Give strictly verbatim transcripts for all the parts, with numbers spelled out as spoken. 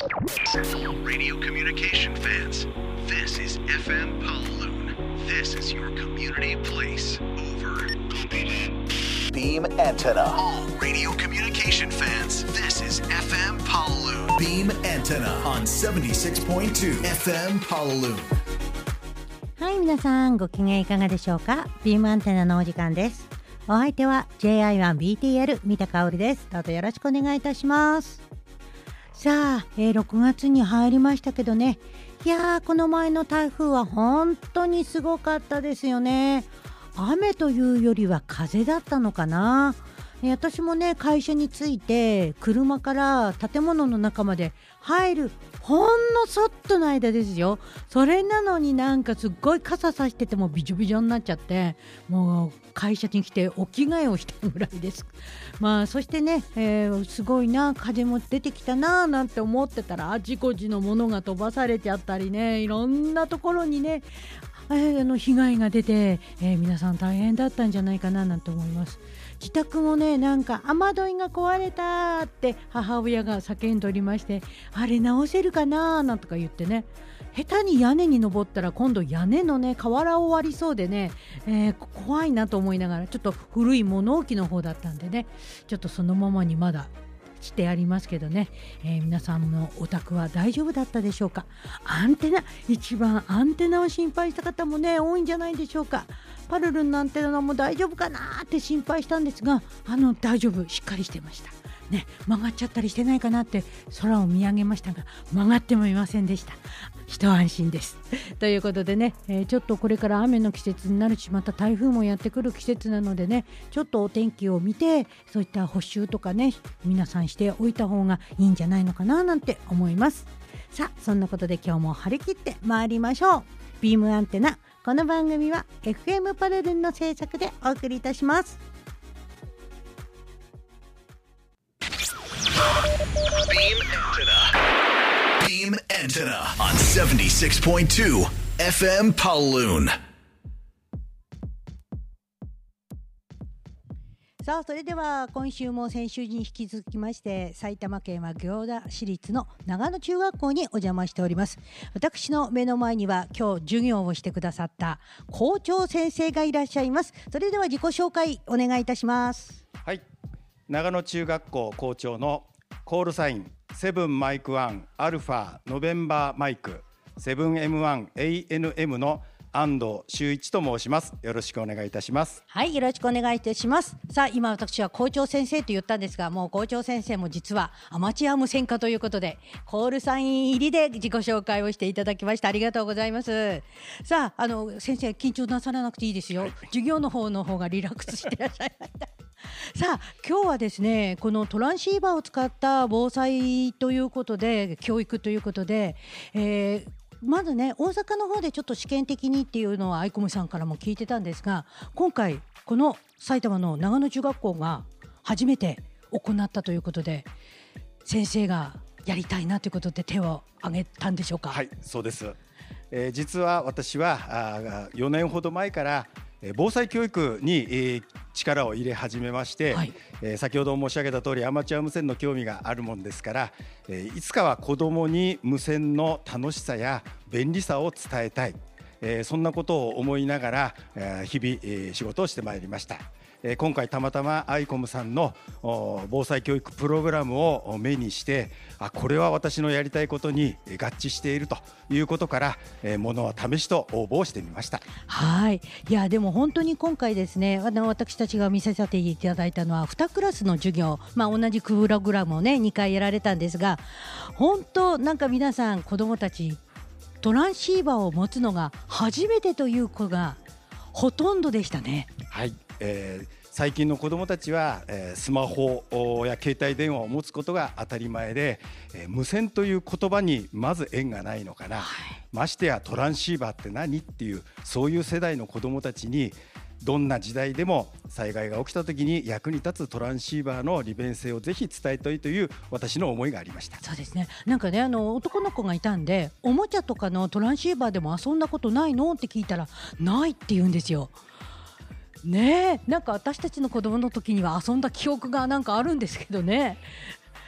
Radio communication fans, this is エフエム Pawloon. This is your community place. Over. Beam antenna. All radio communication fans, this is エフエム Pawloon. Beam antenna on seventy-six point two エフエム Pawloon. はい、皆さんご機嫌いかがでしょうか。ビームアンテナのお時間です。お相手は ジェイアイワンビーティーエル 三田香織です。どうぞよろしくお願いいたします。さあ、えー、ろくがつに入りましたけどね、いやーこの前の台風は本当にすごかったですよね。雨というよりは風だったのかな。私もね、会社に着いて車から建物の中まで入るほんのそっとの間ですよ。それなのになんかすっごい傘さしててもビジョビジョになっちゃって、もう会社に来てお着替えをしたぐらいです。まあそしてね、えー、すごいな、風も出てきたななんて思ってたら、あちこちのものが飛ばされちゃったりね、いろんなところにね、えー、あの被害が出て、えー、皆さん大変だったんじゃないかななんて思います。自宅もね、なんか雨どいが壊れたって母親が叫んでおりまして、あれ直せるかななんとか言ってね、下手に屋根に登ったら今度屋根のね瓦を割りそうでね、えー、怖いなと思いながら、ちょっと古い物置の方だったんでね、ちょっとそのままにまだしてありますけどね、えー、皆さんのお宅は大丈夫だったでしょうか。アンテナ、一番アンテナを心配した方もね多いんじゃないでしょうか。パルルンのアンテナも大丈夫かなって心配したんですが、あの大丈夫、しっかりしてましたね。曲がっちゃったりしてないかなって空を見上げましたが、曲がってもいませんでした。一安心ですということでね、えー、ちょっとこれから雨の季節になるし、また台風もやってくる季節なのでね、ちょっとお天気を見てそういった補修とかね、皆さんしておいた方がいいんじゃないのかななんて思います。さあ、そんなことで今日も張り切って参りましょう。ビームアンテナ、この番組は エフエム パルルンの制作でお送りいたします。 Beam antenna on seventy-six point two エフエム Pawloon。 さあ、それでは今週も先週に引き続きまして、埼玉県は行田市立の長野中学校にお邪魔しております。私の目の前には今日授業をしてくださった校長先生がいらっしゃいます。それでは自己紹介お願いいたします。 はい、長野中学校校長のコールサインセブンマイクワンアルファノベンバーマイク セブンエムワンエーエヌエム の安藤修一と申します。よろしくお願いいたします。 はい、よろしくお願いいたします。さあ、今私は校長先生と言ったんですが、もう校長先生も実はアマチュア無線化ということでコールサイン入りで自己紹介をしていただきました。ありがとうございます。さあ、あの先生緊張なさらなくていいですよ、はい、授業の方の方がリラックスしていらっしゃいましたさあ、今日はですね、このトランシーバーを使った防災ということで、教育ということで、えーまずね、大阪の方でちょっと試験的にっていうのはアイコムさんからも聞いてたんですが、今回この埼玉の長野中学校が初めて行ったということで、先生がやりたいなということで手を挙げたんでしょうか。 はい、そうです、えー、実は私はよねんほど前から防災教育に力を入れ始めまして、はい、先ほど申し上げた通りアマチュア無線の興味があるもんですから、いつかは子どもに無線の楽しさや便利さを伝えたい、そんなことを思いながら日々仕事をしてまいりました。今回たまたまアイコムさんの防災教育プログラムを目にして、あ、これは私のやりたいことに合致しているということから、ものは試しと応募をしてみました。 はい、いやでも本当に今回ですね、あの私たちが見せていただいたのはにクラスの授業、まあ、同じプログラムをねにかいやられたんですが、本当なんか皆さん子どもたちトランシーバーを持つのが初めてという子がほとんどでしたね。 はい、えー、最近の子どもたちは、えー、スマホや携帯電話を持つことが当たり前で、えー、無線という言葉にまず縁がないのかな、はい、ましてやトランシーバーって何っていう、そういう世代の子どもたちにどんな時代でも災害が起きた時に役に立つトランシーバーの利便性をぜひ伝えたいという私の思いがありました。 そうですね、なんかね、あの男の子がいたんで、おもちゃとかのトランシーバーでも遊んだことないのって聞いたら、ないって言うんですよね。え、なんか私たちの子供の時には遊んだ記憶がなんかあるんですけどね。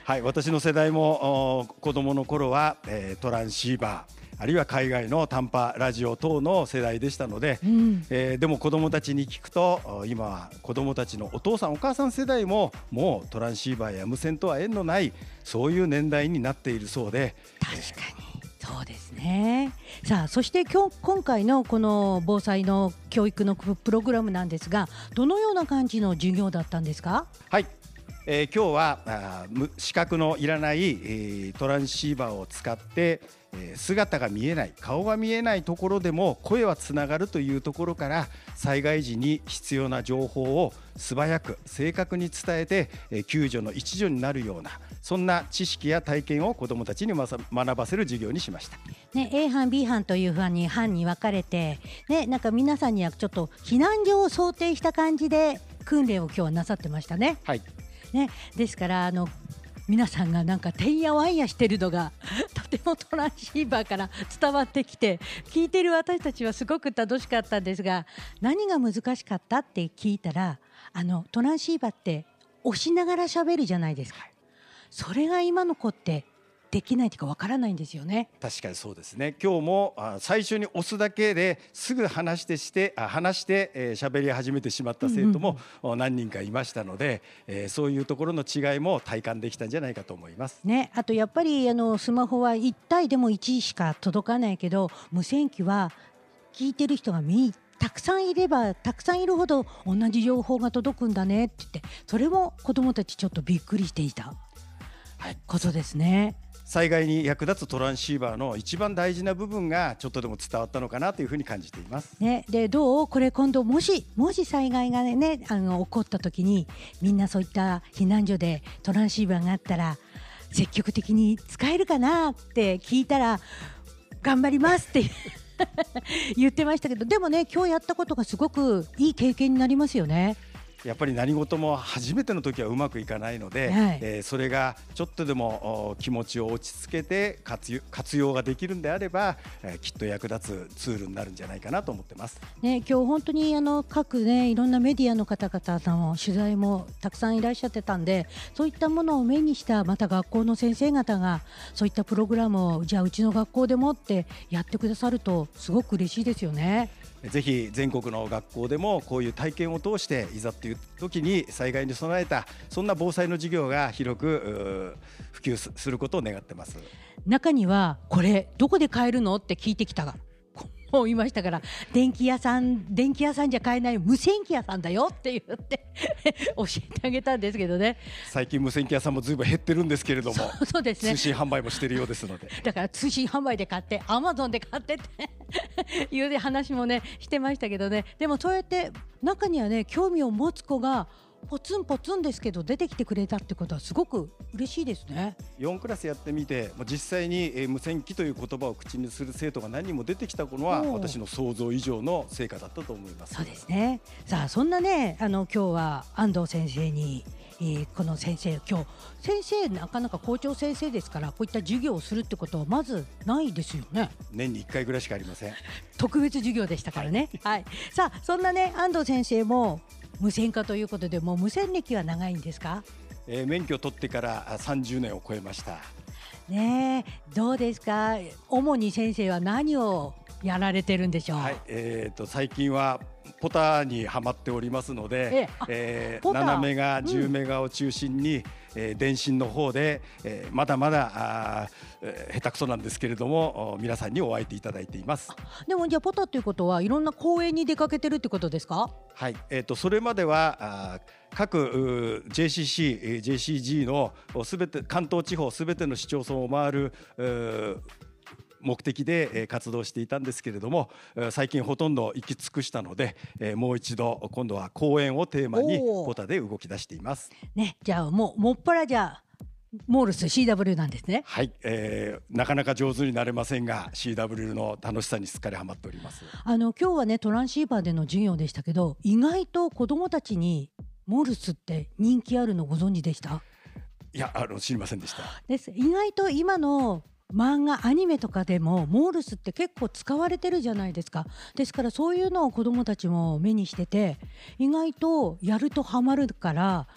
はい、私の世代も子供の頃は、えー、トランシーバーあるいは海外の短波ラジオ等の世代でしたので、うんえー、でも子どもたちに聞くと今は子どもたちのお父さんお母さん世代ももうトランシーバーや無線とは縁のないそういう年代になっているそうで、 確かにそうですね。さあそして今日今回のこの防災の教育のプログラムなんですが、どのような感じの授業だったんですか？ はい、えー、今日はあ視覚のいらない、えー、トランシーバーを使って姿が見えない顔が見えないところでも声はつながるというところから災害時に必要な情報を素早く正確に伝えて救助の一助になるようなそんな知識や体験を子どもたちに学ばせる授業にしました、 ね、A 班 B 班というふうに班に分かれて、ね、なんか皆さんにはちょっと避難所を想定した感じで訓練を今日はなさってましたね。 はいね、ですからあの皆さんがなんかてんやわんやしてるのがとてもトランシーバーから伝わってきて聞いてる私たちはすごく楽しかったんですが、何が難しかったって聞いたらあのトランシーバーって押しながら喋るじゃないですか。それが今の子ってできないというかわからないんですよね。 確かにそうですね。今日も最初に押すだけですぐ話してして話して喋り始めてしまった生徒も何人かいましたので、うんうん、そういうところの違いも体感できたんじゃないかと思います、 ね、あとやっぱりあのスマホはいったいでもいちしか届かないけど無線機は聞いてる人が見たくさんいればたくさんいるほど同じ情報が届くんだねって言って、それも子どもたちちょっとびっくりしていたことですね。 災害に役立つトランシーバーの一番大事な部分がちょっとでも伝わったのかなというふうに感じています、 ね、でどうこれ今度もしもし災害が、ね、あの起こった時にみんなそういった避難所でトランシーバーがあったら積極的に使えるかなって聞いたら頑張りますって言ってましたけど、でもね今日やったことがすごくいい経験になりますよね。 やっぱり何事も初めての時はうまくいかないので、はいえー、それがちょっとでも気持ちを落ち着けて活用、活用ができるんであれば、えー、きっと役立つツールになるんじゃないかなと思ってます、 ね、今日本当にあの各、ね、いろんなメディアの方々の取材もたくさんいらっしゃってたんで、そういったものを目にしたまた学校の先生方がそういったプログラムをじゃあうちの学校でもってやってくださるとすごく嬉しいですよね。 ぜひ全国の学校でもこういう体験を通していざという時に災害に備えたそんな防災の授業が広く普及することを願ってます。 中にはこれどこで買えるのって聞いてきたがもういましたから、電気屋さん電気屋さんじゃ買えない無線機屋さんだよって言って教えてあげたんですけどね。 最近無線機屋さんもずいぶん減ってるんですけれども、 そうそうですね、 通信販売もしているようですのでだから通信販売で買ってアマゾンで買ってっていう話もねしてましたけどね。でもそうやって中にはね興味を持つ子がポツンポツンですけど出てきてくれたってことはすごく嬉しいですね。 よんクラスやってみて実際に無線機という言葉を口にする生徒が何人も出てきたのは私の想像以上の成果だったと思います。 そうですね。さあそんなねあの今日は安藤先生に、えー、この先生今日先生なかなか校長先生ですからこういった授業をするってことはまずないですよね。 年にいっかいぐらいしかありません。 特別授業でしたからね、はい、さあそんなね安藤先生も無線化ということでもう無線歴は長いんですか？ えー、免許を取ってからさんじゅうねんを超えましたね。どうですか？主に先生は何をやられてるんでしょう？ はい、えー、と最近はポタにはまっておりますので、ええー、ななメガじゅうメガを中心に、うんえー、電信の方で、えー、まだまだあ、えー、下手くそなんですけれども皆さんにお会いいただいています。 でもじゃあポタということはいろんな公園に出かけてるってことですか？ はい、えー、とそれまではあ各 ジェーシーシー、ジェーシージー のすべて関東地方すべての市町村を回る目的で活動していたんですけれども、最近ほとんど行き尽くしたのでもう一度今度は公園をテーマにポタで動き出しています、 ね、じゃあもうもっぱらじゃあモールス シーダブリュー なんですね。 はい、えー、なかなか上手になれませんが シーダブリュー の楽しさにすっかりハマっております。 あの今日はねトランシーバーでの授業でしたけど意外と子どもたちにモールスって人気あるのご存知でした？ いやあの知りませんでしたです。意外と今の漫画アニメとかでもモールスって結構使われてるじゃないですか。ですからそういうのを子どもたちも目にしてて意外とやるとハマるから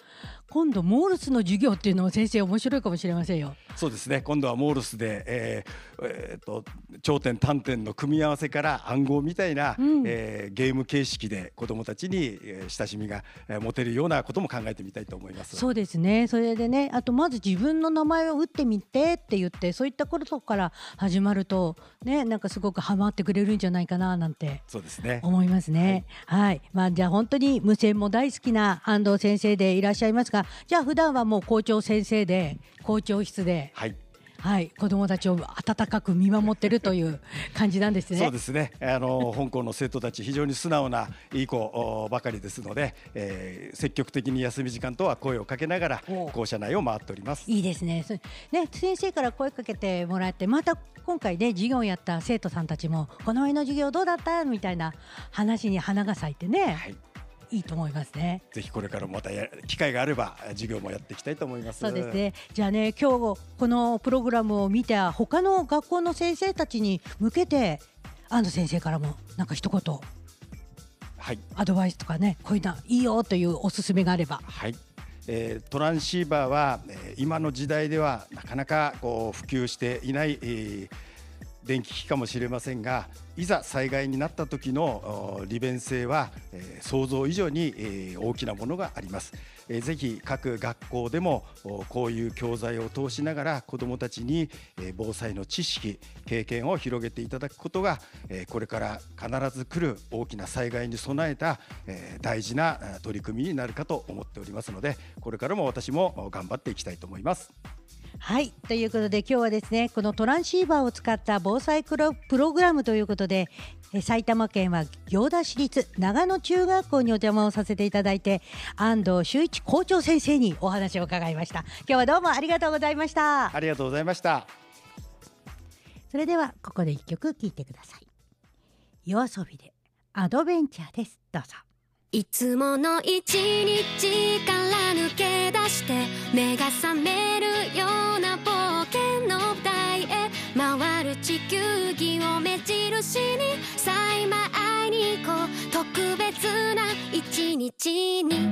今度モールスの授業っていうのも先生面白いかもしれませんよ。 そうですね、今度はモールスで、えーえー、と頂点短点の組み合わせから暗号みたいな、うんえー、ゲーム形式で子どもたちに、えー、親しみが、えー、持てるようなことも考えてみたいと思います。 そうですね。それでね、あとまず自分の名前を打ってみてって言って、そういったことから始まるとね、なんかすごくハマってくれるんじゃないかななんてそうですね、 思いますね。はい、はい、まあ、じゃあ本当に無線も大好きな安藤先生でいらっしゃいますが、じゃあ普段はもう校長先生で校長室で、はいはい、子どもたちを温かく見守っているという感じなんですね。 そうですね、あの本校の生徒たち非常に素直ないい子ばかりですので、えー、積極的に休み時間とは声をかけながら校舎内を回っております。 いいですね。ね、先生から声かけてもらって、また今回ね授業をやった生徒さんたちもこの前の授業どうだったみたいな話に花が咲いてね、はい、いいと思いますね。 ぜひこれからまたや機会があれば授業もやっていきたいと思います。 そうですね。じゃあね、今日このプログラムを見て他の学校の先生たちに向けて安藤先生からもなんか一言、はい、アドバイスとかね、こういうのいいよというおすすめがあれば。 はい、えー、トランシーバーは、えー、今の時代ではなかなかこう普及していない、えー電気機器かもしれませんが、いざ災害になった時の利便性は、えー、想像以上に、えー、大きなものがあります。えー、ぜひ各学校でもこういう教材を通しながら子どもたちに、えー、防災の知識経験を広げていただくことが、えー、これから必ず来る大きな災害に備えた、えー、大事な取り組みになるかと思っておりますので、これからも私も頑張っていきたいと思います。 はい、ということで今日はですね、このトランシーバーを使った防災プログラムということで、え埼玉県は行田市立長野中学校にお邪魔をさせていただいて、安藤修一校長先生にお話を伺いました。今日はどうもありがとうございました。 ありがとうございました。 それではここで一曲聴いてください。夜遊びでアドベンチャーです。どうぞ。 いつもの一日から抜け出して目が覚めるような冒険の舞台へ回る地球儀を目印にさあ今会いに行こう特別な一日に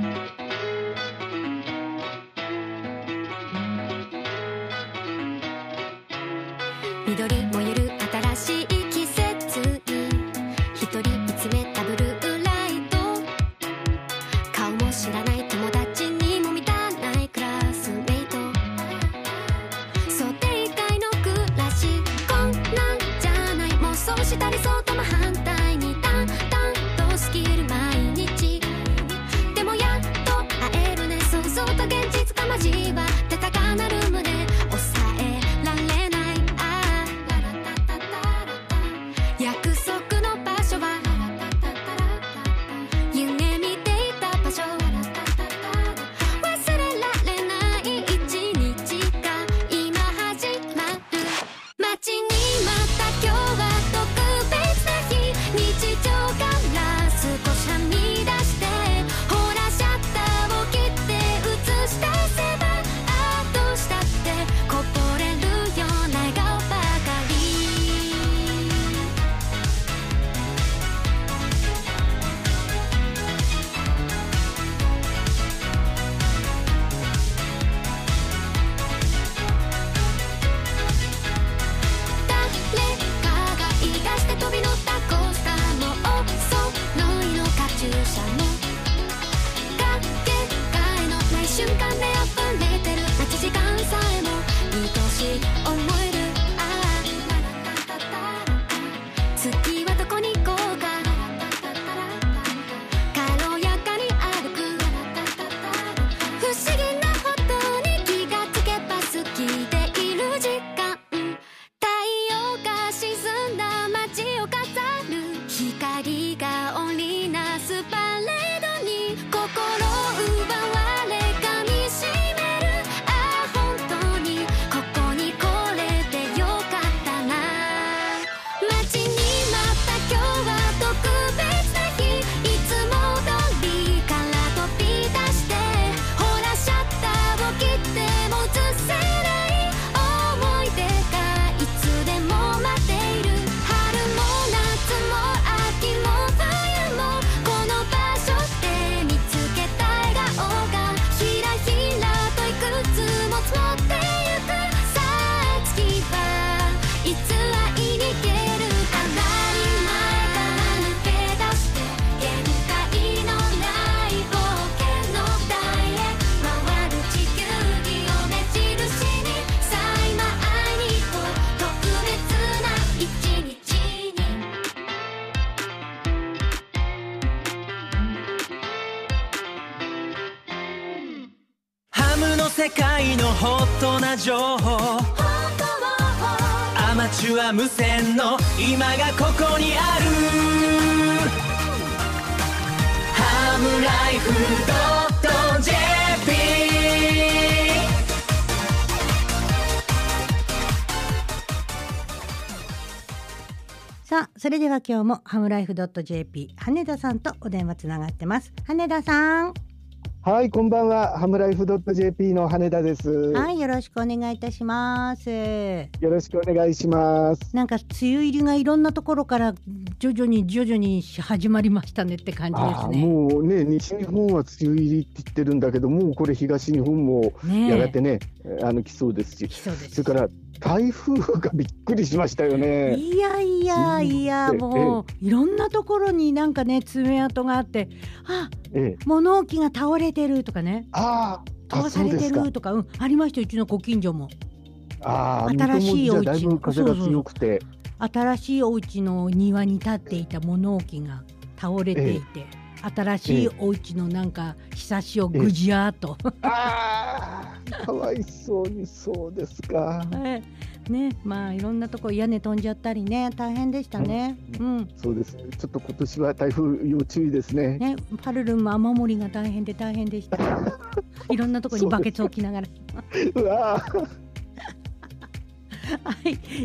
緑燃える新しい季節に一人見つめたブルー知らない友達にも満たないクラスメイト想定外の暮らしこんなんじゃない妄想したりそうとも反対にだんだんと過ぎる毎日でもやっと会えるね想像と現実が交わって高鳴る胸抑えられないああララタタタラタホットな情報アマチュア無線の今がここにあるハムライフ .ジェーピーさあそれでは今日もハムライフ .ジェーピー 羽田さんとお電話つながってます。羽田さん。 はい、こんばんは。ハムライフ .ジェーピー の羽田です。 はい、よろしくお願いいたします。 よろしくお願いします。 なんか梅雨入りがいろんなところから徐々に徐々に始まりましたねって感じですね。 もうね、西日本は梅雨入りって言ってるんだけど、もうこれ東日本もやがてね、ねあの来そうですし、 そうです。 それから台風がびっくりしましたよね。 いやいやいや、もういろんなところになんかね爪痕があって、あ、ええ、物置が倒れてるとかね、 あ飛ばされてるとか、うん、ありました。うちのご近所も。 あ、 新しいお家、 だいぶ風が強くて、 そうそう、新しいお家の庭に立っていた物置が倒れていて、ええ、新しいお家のなんかひさしをぐじゃーっと、ええ、 あーかわいそうに。そうですか、 ええ、ね、まあいろんなところ屋根飛んじゃったりね、大変でしたね、うんうん、 そうですね。ちょっと今年は台風要注意ですね。 ね、パルルンも雨漏りが大変で大変でしたいろんなところにバケツ置きながらうわはい、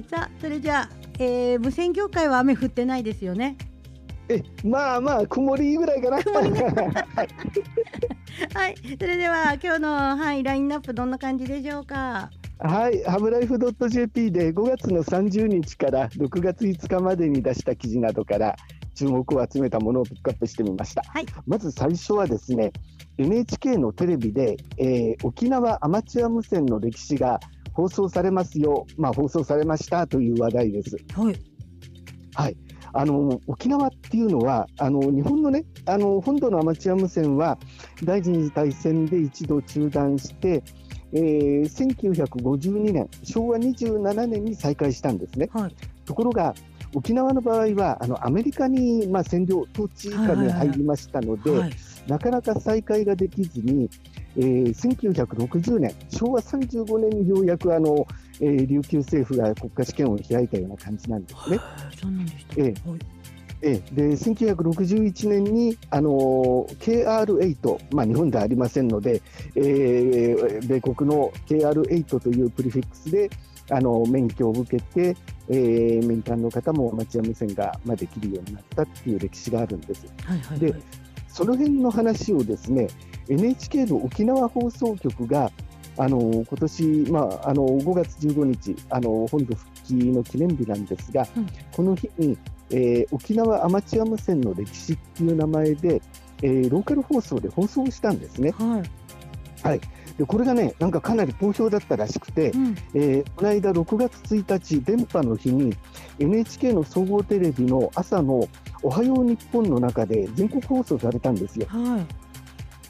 さあそれじゃあ、えー、無線業界は雨降ってないですよね。 え、まあまあ曇りぐらいかな曇りがはい、それでは今日の、はい、ラインナップどんな感じでしょうか。 はい、ハムライフ .ジェーピー でごがつのさんじゅうにちからろくがついつかまでに出した記事などから注目を集めたものをピックアップしてみました、はい、まず最初はですね、 エヌエイチケー のテレビで、えー、沖縄アマチュア無線の歴史が放送されますよ、まあ、放送されましたという話題です。はい、はい、あの沖縄っていうのはあの日本のね、あの本土のアマチュア無線は第一次大戦で一度中断して、えー、せんきゅうひゃくごじゅうにねんしょうわにじゅうななねんに再開したんですね、はい、ところが沖縄の場合はあのアメリカに、まあ、占領統治下に入りましたので、はいはいはい、なかなか再開ができずに、えー、せんきゅうひゃくろくじゅうねんしょうわさんじゅうごねんにようやくあの、えー、琉球政府が国家試験を開いたような感じなんですね。 そうなんでした、 えーはい、えー、でせんきゅうひゃくろくじゅういちねんに、あのー、ケーアールエイト、まあ、日本ではありませんので、えー、米国の ケーアールエイト というプリフィックスであの免許を受けて、えー、民間の方もアマチュア無線が、まあ、できるようになったっていう歴史があるんです、はいはいはい、でその辺の話をですね エヌエイチケー の沖縄放送局があの今年、まあ、あのごがつじゅうごにちあの本土復帰の記念日なんですが、うん、この日に、えー、沖縄アマチュア無線の歴史っていう名前で、えー、ローカル放送で放送したんですね、はいはい、でこれがねなんかかなり好評だったらしくて、うん、えー、この間ろくがつついたち電波の日に エヌエイチケー の総合テレビの朝のおはよう日本の中で全国放送されたんですよ。はい、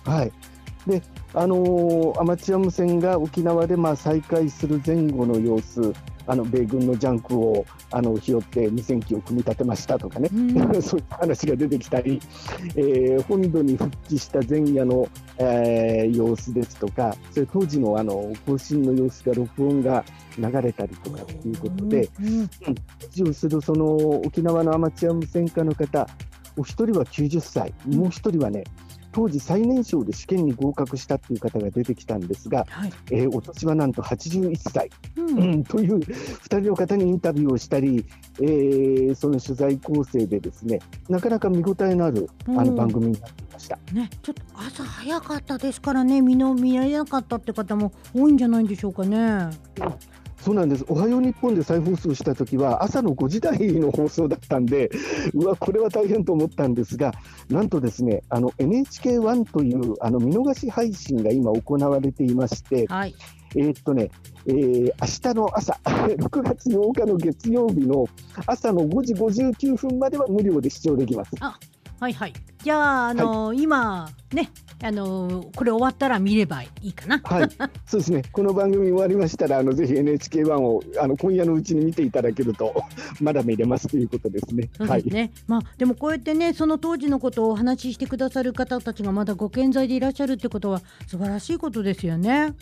はい、であのー、アマチュア無線が沖縄でまあ再開する前後の様子、あの米軍のジャンクをあの拾って無線機を組み立てましたとかね、うん、そういった話が出てきたり、えー、本土に復帰した前夜の、えー、様子ですとか、それ当時のあの行進の様子が録音が流れたりとかということで、うんうん、支持するその沖縄のアマチュア無線家の方、お一人はきゅうじゅっさい、もう一人はね当時最年少で試験に合格したという方が出てきたんですが、はい、えー、お年はなんとはちじゅういっさい、うんうん、というふたりの方にインタビューをしたり、えー、その取材構成でですねなかなか見応えのあるあの番組になっていました、 ね、ちょっと朝早かったですからね、見の見られなかったって方も多いんじゃないんでしょうかね。うん、 そうなんです。おはよう日本で再放送した時は朝のごじ台の放送だったんで、うわこれは大変と思ったんですが、なんとですねあの エヌエイチケーワン というあの見逃し配信が今行われていまして、はい、えー、っとね、えー、明日の朝ろくがつようかの月曜日の朝のごじごじゅうきゅうふんまでは無料で視聴できます。 あ、はいはい。じゃあ、あのーはい、今ね、あのー、これ終わったら見ればいいかな。 はい、そうですね。この番組終わりましたら、あのぜひ エヌエイチケーワン をあの今夜のうちに見ていただけるとまだ見れますということですね。 そうですね。はい、まあでもこうやってね、その当時のことをお話ししてくださる方たちがまだご健在でいらっしゃるってことは素晴らしいことですよね。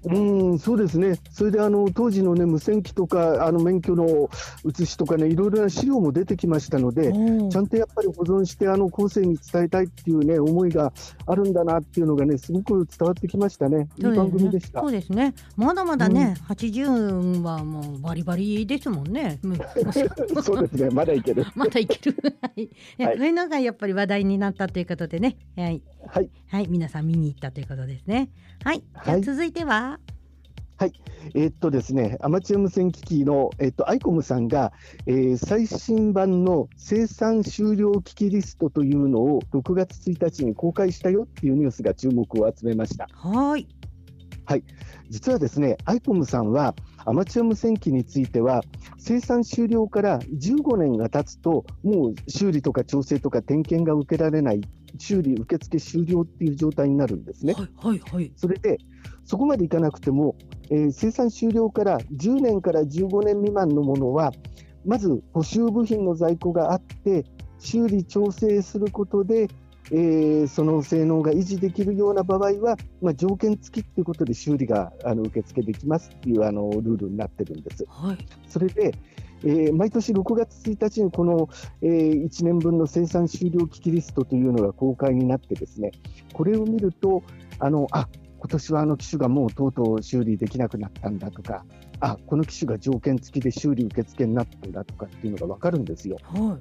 うんそうですね、それであの当時の、ね、無線機とかあの免許の写しとかね、いろいろな資料も出てきましたので、ちゃんとやっぱり保存してあの後世に伝えたいっていう、ね、思いがあるんだなっていうのがね、すごく伝わってきましたね。いい番組でした。 そうですね、まだまだね、うん、はちじゅうはもうバリバリですもんね。 そうですね、まだいけるまだいけるはい、はい、そういうのがやっぱり話題になったということでね、はいはい、 はい、皆さん見に行ったということですね。はい、じゃあ続いては、 はい、えー、っとですね、アマチュア無線機器の、えー、っとアイコムさんが、えー、最新版の生産終了機器リストというのをろくがつついたちに公開したよっていうニュースが注目を集めました。 はい、 はい、実はですね、アイコムさんはアマチュア無線機については生産終了からじゅうごねんが経つともう修理とか調整とか点検が受けられない、修理受付終了っていう状態になるんですね。 はいはいはい、 それでそこまでいかなくても、えー、生産終了からじゅうねんからじゅうごねん未満のものはまず補修部品の在庫があって修理調整することで、えー、その性能が維持できるような場合は、まあ、条件付きということで修理があの受付できますっていうあのルールになってるんです。 はい、 それで、えー、毎年ろくがつついたちにこの、えー、いちねんぶんの生産終了機器リストというのが公開になってですね、これを見るとあのあ今年はあの機種がもうとうとう修理できなくなったんだとか、あこの機種が条件付きで修理受付になったんだとかっていうのが分かるんですよ。 はい、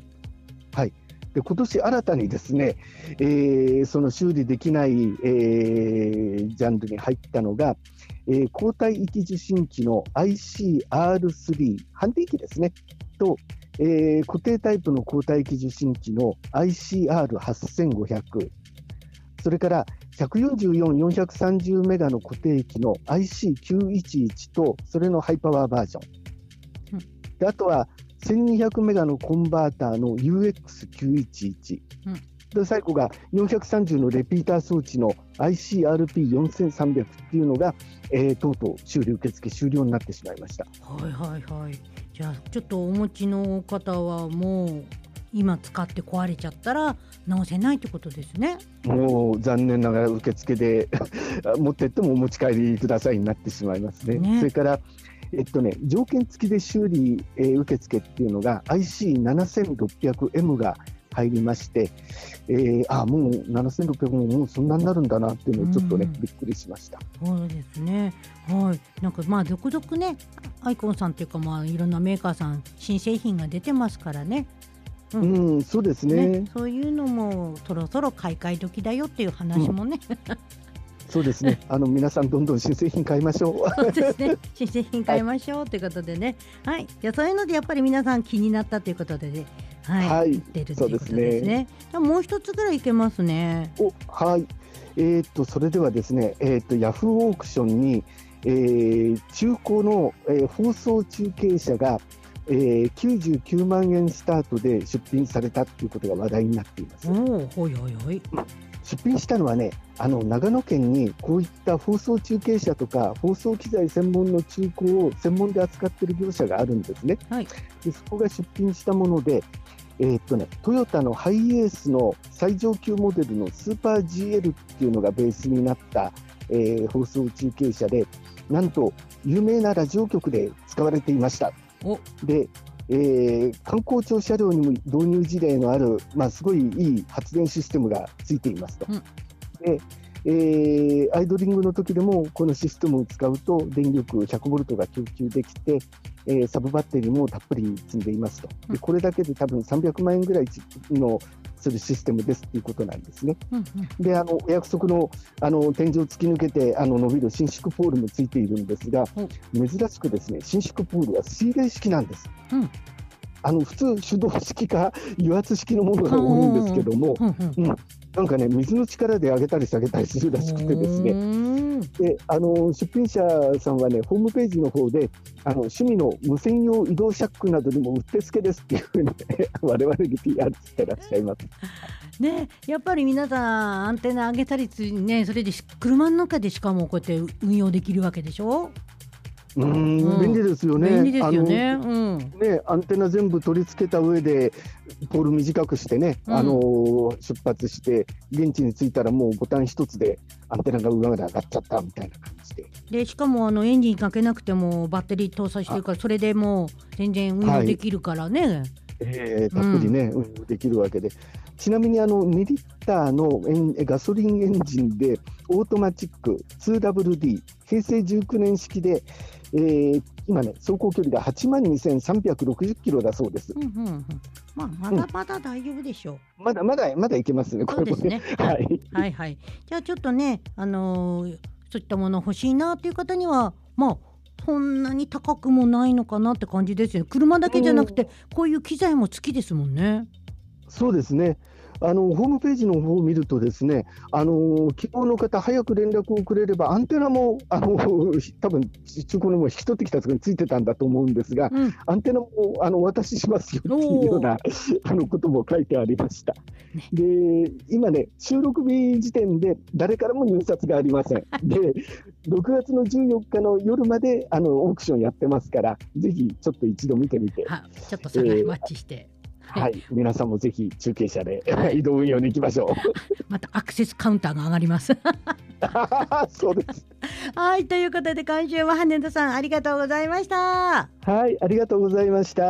はい、で今年新たにですね、えー、その修理できない、えー、ジャンルに入ったのが、えー、交代域受信機の アイシーアールスリー 判定機ですねと、えー、固定タイプの交代域受信機の アイシーアールはっせんごひゃく、 それからひゃくよんじゅうよん、よんひゃくさんじゅうメガの固定機の アイシーきゅういちいち とそれのハイパワーバージョン、うん、であとはせんにひゃくメガのコンバーターの ユーエックスきゅういちいち、うん、で最後がよんひゃくさんじゅうのレピーター装置の アイシーアールピーよんせんさんびゃく っていうのが、えー、とうとう修理受付終了になってしまいました。 はいはいはい、じゃあちょっとお持ちの方はもう今使って壊れちゃったら直せないってことですね。 もう残念ながら受付で持ってってもお持ち帰りくださいになってしまいますね。ね、それからえっとね、条件付きで修理、えー、受付っていうのが アイシーななせんろっぴゃくエム が入りまして、えー、あもうななせんろっぴゃくももうそんなになるんだなっていうのをちょっとね、うん、びっくりしました。 そうですね、はい、なんかまあ続々ねアイコンさんっていうか、まあ、いろんなメーカーさん新製品が出てますからね。 うんうん、そうです ね, ねそういうのもそろそろ買い替え時だよっていう話もね、うん、 そうですねあの皆さんどんどん新製品買いましょうそうですね新製品買いましょうということでね、はい、じゃあそういうのでやっぱり皆さん気になったということでね、はいはい、言ってるということですね。じゃあもう一つぐらいいけますね。 おはい、えー、っとそれではですね、えー、っとヤフーオークションに、えー、中古の、えー、放送中継車がえー、きゅうじゅうきゅうまんえんスタートで出品されたということが話題になっています。 おほいほいほい、 出品したのはね、あの長野県にこういった放送中継車とか放送機材専門の中古を専門で扱っている業者があるんですね。 はい、 でそこが出品したもので、えーっとね、トヨタのハイエースの最上級モデルのスーパー ジーエル っていうのがベースになった、えー、放送中継車で、なんと有名なラジオ局で使われていました。で、えー、観光庁車両にも導入事例のある、まあ、すごいいい発電システムがついていますと、うん、で、えー、アイドリングの時でもこのシステムを使うと電力ひゃくボルトが供給できて、えー、サブバッテリーもたっぷり積んでいますと。でこれだけで多分さんびゃくまんえんぐらいのするシステムですということなんですね。うんうん、であのお約束 の, あの天井突き抜けてあの伸びる伸縮ポールもついているんですが、うん、珍しくですね伸縮ポールは水冷式なんです。うん、あの普通手動式か油圧式のものが多いんですけども、うんうんうん、なんかね水の力で上げたり下げたりするらしくてですね、であの出品者さんはねホームページの方であの趣味の無線用移動シャックなどにもうってつけですっていうふうに、ね、我々に ピーアール してらっしゃいますね。やっぱり皆さんアンテナ上げたりつ、ね、それで車の中でしかもこうやって運用できるわけでしょ。 うーん、便利ですよね。 便利ですよね。 あのうん。 ね、アンテナ全部取り付けた上でポール短くしてね、 うんあのー出発して現地に着いたらもうボタン一つでアンテナが上まで上がっちゃったみたいな感じで。 でしかもあのエンジンかけなくてもバッテリー搭載してるからそれでもう全然運用できるからね。 えー、たっぷりね、運用できるわけで、ちなみにあのにリッターのエンガソリンエンジンでオートマチック ツーダブリューディー 平成じゅうきゅうねん式で、えー、今ね走行距離がはちまんにせんさんびゃくろくじゅっキロだそうです。 うんうんうん。まあまだまだ大丈夫でしょう。 まだまだまだいけますね、これもね。 そうですねはいはいはい。じゃあちょっとね、あのーそういったもの欲しいなっていう方にはまあそんなに高くもないのかなって感じですよ。車だけじゃなくてこういう機材も付きですもんね。 そうですね。あのホームページの方を見るとですね、あの希望の方早く連絡をくれればアンテナもあの多分中古のも引き取ってきたところについてたんだと思うんですが、 うん、 アンテナもあのお渡ししますよっていうようなあのことも書いてありました。 ね、 で今ね収録日時点で誰からも入札がありません。でろくがつのじゅうよっかの夜まであのオークションやってますから、ぜひちょっと一度見てみて、 はちょっと探しマッチして。 えーはい、皆さんもぜひ中継車で移動運用に行きましょう。 またアクセスカウンターが上がります。 そうです。 はい、ということで今週は羽田さんありがとうございました。 はい、ありがとうございました。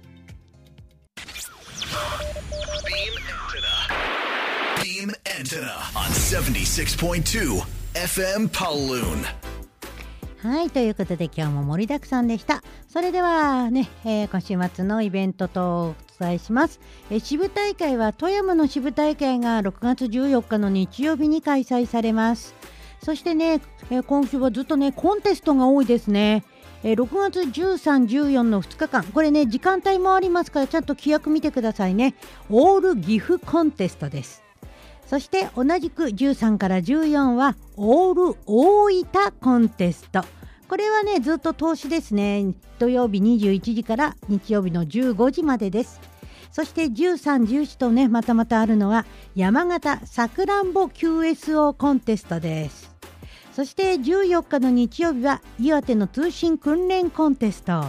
Beam Antenna on セブンティシックスポイントツー エフエム Paloon。 はい、ということで今日も盛りだくさんでした。それではね、えー、今週末のイベントとお伝えします。えー、支部大会は富山の支部大会がろくがつじゅうよっかの日曜日に開催されます。そしてね、えー、今週はずっとねコンテストが多いですね。えー、ろくがつじゅうさん、じゅうよっかのふつかかん、これね時間帯もありますからちゃんと規約見てくださいね。オール岐阜コンテストです。そして同じくじゅうさんからじゅうよんはオール大分コンテスト。これはねずっと投資ですね。土曜日にじゅういちじから日曜日のじゅうごじまでです。そしてじゅうさん、じゅうよんとねまたまたあるのは山形さくらんぼ キューエスオー コンテストです。そしてじゅうよっかの日曜日は岩手の通信訓練コンテスト、はい、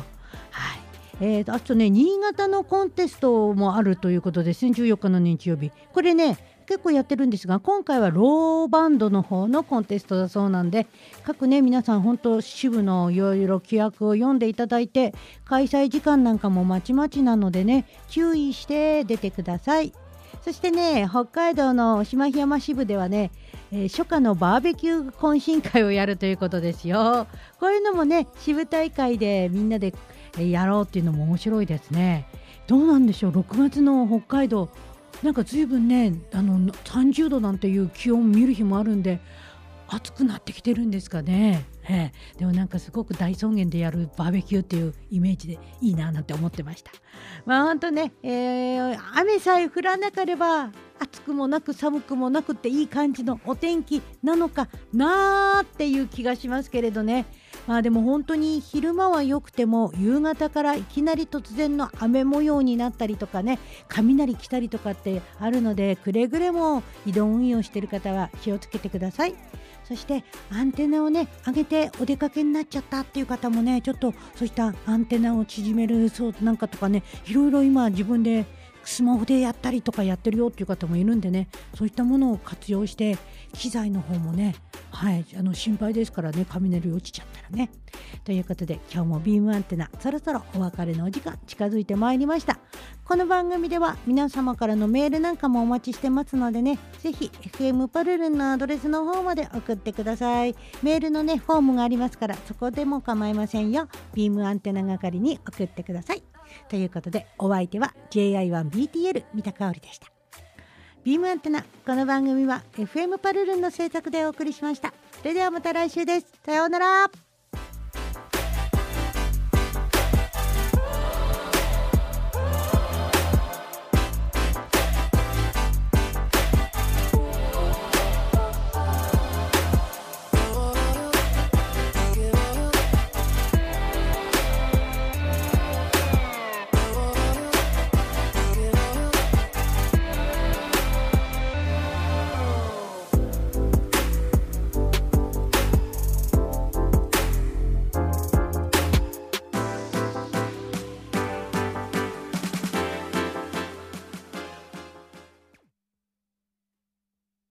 えー、あとね新潟のコンテストもあるということですね。じゅうよっかの日曜日これね結構やってるんですが、今回はローバンドの方のコンテストだそうなんで、各ね皆さん本当支部のいろいろ規約を読んでいただいて、開催時間なんかもまちまちなのでね注意して出てください。そしてね北海道の島檜山支部ではね、えー、初夏のバーベキュー懇親会をやるということですよ。こういうのもね支部大会でみんなで、えー、やろうっていうのも面白いですね。どうなんでしょう、ろくがつの北海道なんかずいぶんねあのさんじゅうどなんていう気温見る日もあるんで暑くなってきてるんですかね、えー、でもなんかすごく大草原でやるバーベキューっていうイメージでいいななんて思ってました。まあ本当ね、えー、雨さえ降らなければ暑くもなく寒くもなくっていい感じのお天気なのかなーっていう気がしますけれどね。まあでも本当に昼間は良くても夕方からいきなり突然の雨模様になったりとかね雷来たりとかってあるので、くれぐれも移動運用している方は気をつけてください。そしてアンテナをね上げてお出かけになっちゃったっていう方もねちょっとそういったアンテナを縮めるそうなんかとかねいろいろ今自分でスマホでやったりとかやってるよっていう方もいるんでね、そういったものを活用して機材の方もね、はい、あの心配ですからね、雷落ちちゃったらね。ということで今日もビームアンテナそろそろお別れのお時間近づいてまいりました。この番組では皆様からのメールなんかもお待ちしてますのでね、ぜひ エフエム パルルンのアドレスの方まで送ってください。メールのねフォームがありますからそこでも構いませんよ。ビームアンテナ係に送ってください。ということでお相手は ジェイアイワンビーティーエル 三田香織でした。ビームアンテナ、この番組は エフエム パルルンの制作でお送りしました。それではまた来週です。さようなら。